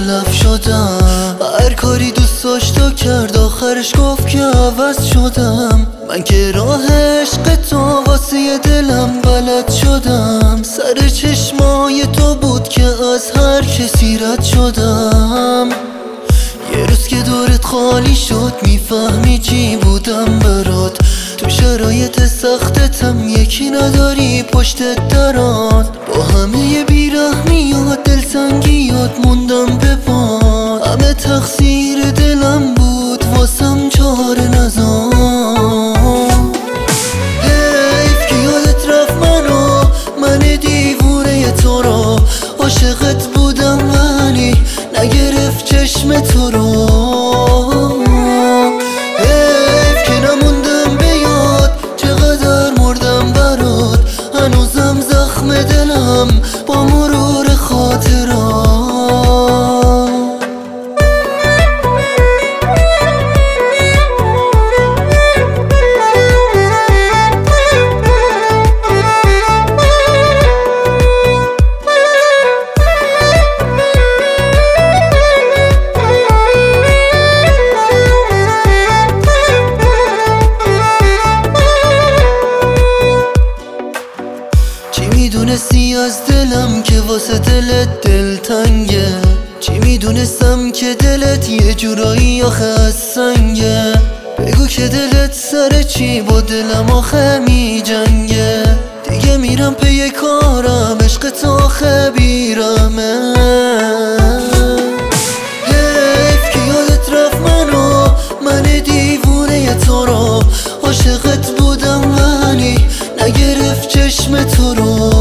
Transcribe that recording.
تلف شدم. هر کاری دوست داشت و کرد آخرش گفت که عوض شدم. من که راه عشق تو واسه دلم بلد شدم. سر چشمای تو بود که از هر کسی رد شدم. یه روز که دورت خالی شد میفهمی چی بودم برات. تو شرایط سختتم یکی نداری پشتت درات. با همه بیرحمیات دلتنگیات موندم به پا. همه تقصیر دلم بود واسم چاره نزام. حیف که یادت رفت منو، من دیوونه تو رو. عاشقت بودم ولی نگرفت چشم تو رو. حیف که نموندم به یاد چقدر مردم برات. هنوزم زخم دلم با مرور خاطرات. میدونستی از دلم که واسه دلت دلتنگه. چی میدونستم که دلت یه جورایی آخه از سنگه. بگو که دلت سر چی با دلم آخه می جنگه. دیگه میرم پی کارم عشق تو آخه بیرمه. حیف که یادت رفت منو، من دیوونه تو رو. عاشقت بودم ولی نگرفت چشم تو رو.